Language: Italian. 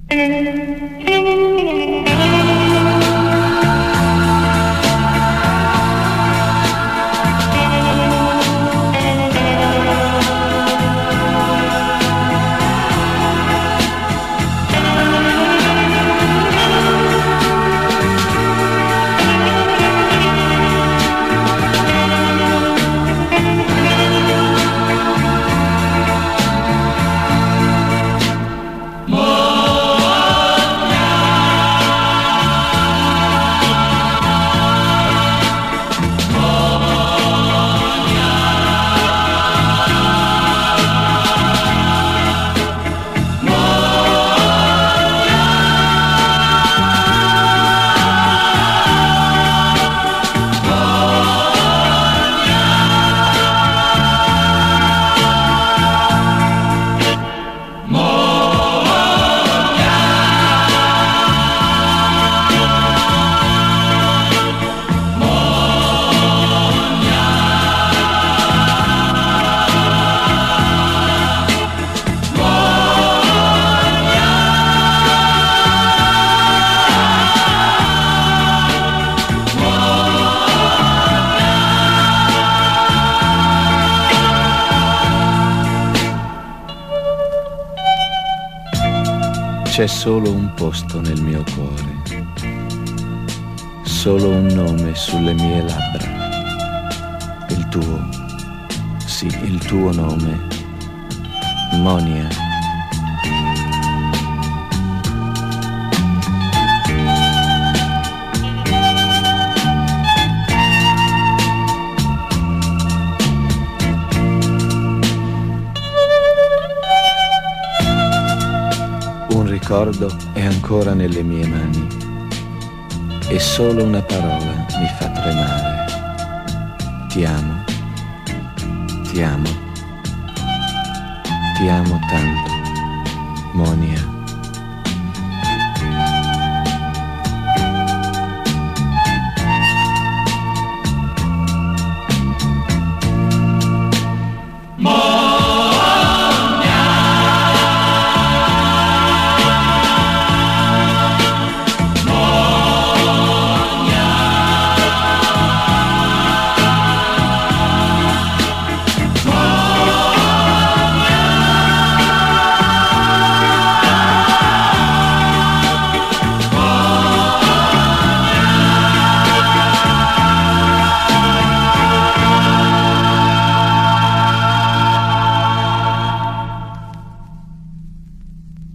C'è solo un posto nel mio cuore, solo un nome sulle mie labbra. Il tuo, sì, il tuo nome, Monia. Un ricordo è ancora nelle mie mani e solo una parola mi fa tremare. Ti amo, ti amo, ti amo tanto, Monia.